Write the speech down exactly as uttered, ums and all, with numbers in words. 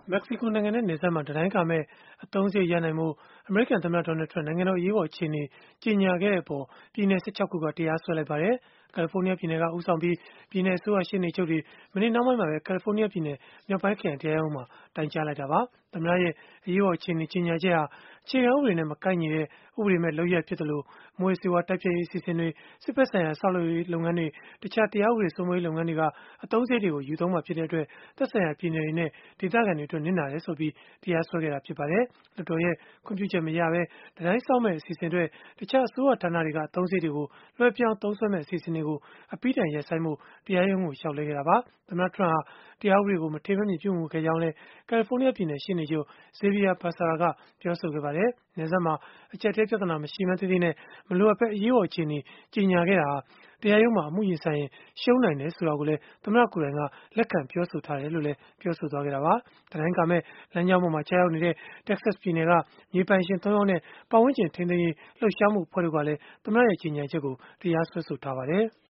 မက္ကဆီကိုနိုင်ငံနဲ့ နယ်စပ်မှာ တံတိုင်းကာမယ့် အသုံးစရိတ်ရနိုင်ဖို့ အမေရိကန်သမ္မတ Donald Trump နိုင်ငံတော် အရေးပေါ် အခြေအနေ ကြေညာခဲ့တဲ့အပေါ် ပြည်နယ် ၁၆ ခုက တရားစွဲလိုက်ပါတယ်။ ကယ်လီဖိုးနီးယားပြည်နယ်က ဦးဆောင်ပြီး ပြည်နယ်အစိုးရ ရှေ့နေချုပ်တွေ မနေ့နှောင်းပိုင်းမှာပဲ ကယ်လီဖိုးနီးယားပြည်နယ် မြောက်ပိုင်းခရိုင် တရားရုံးမှာ တိုင်ကြားလိုက်တာပါ။ သမ္မတရဲ့ အရေးပေါ် အခြေအနေ ကြေညာချက်ဟာ အခြေခံဥပဒေနဲ့ မကိုက်ညီတဲ့ ဥပဒေမဲ့ လုပ်ရပ်ဖြစ်သလို၊ မူးယစ်ဆေးဝါး တိုက်ဖျက်ရေး အစီအစဉ်တွေ၊ စစ်ဘက်ဆိုင်ရာ ဆောက်လုပ်ရေး လုပ်ငန်းတွေ၊ တခြားတရားဥပဒေ စိုးမိုးရေး လုပ်ငန်းတွေက အသုံးစရိတ်တွေကို ယူသုံးမှာဖြစ်တဲ့အတွက် သက်ဆိုင်ရာ ပြည်နယ်တွေနဲ့ ဒေသခံတွေအတွက် နစ်နာတယ်ဆိုပြီး တရားစွဲခဲ့တာ ဖြစ်ပါတယ်။ လွှတ်တော်ရဲ့ ခွင့်ပြုချက်မရဘဲ တံတိုင်းဆောက်မယ့် အစီအစဉ်အတွက် တခြားအစိုးရဌာနတွေက အသုံးစရိတ်တွေကို လွှဲပြောင်းသုံးစွဲမယ့် အစီအစဉ်တွေကို အပြီးတိုင်ရပ်ဆိုင်းဖို့ တရားရုံးကို လျှောက်လဲခဲ့တာပါ။ သမ္မတ Trump ဟာ တရားဥပဒေကို မထေမဲ့မြင်ပြုမူခဲ့ကြောင်းလည်း ကယ်လီဖိုးနီးယားပြည်နယ် ရှေ့နေချုပ် Xavier Becerra ကပြောဆိုခဲ့ပါတယ်။ နယ်စပ်မှာ အကျပ်အတည်း ပြဿနာ မရှိမှန်းသိသိနဲ့ မလိုအပ်ဘဲ အရေးပေါ် အခြေအနေ ကြေညာခဲ့တာဟာ တရားရုံးမှာ အမှုရင်ဆိုင်ရင် ရှုံးနိုင်တယ်ဆိုတာကိုလည်း သမ္မတကိုယ်တိုင်က လက်ခံပြောဆိုထားတယ်လို့လည်း ပြောဆိုခဲ့တာပါ။ တံတိုင်းကာမယ့် လမ်းကြောင်းပေါ်မှာ ကျရောက်နေတဲ့ တက္ကဆက်ပြည်နယ်က မြေပိုင်ရှင် ၃ ယောက်နဲ့ ပတ်ဝန်းကျင်ထိန်းသိမ်းရေး လှုပ်ရှားမှု အဖွဲ့တို့ကလည်း သမ္မတရဲ့ ကြေညာချက်ကို တရားစွဲဆိုထားပါတယ်။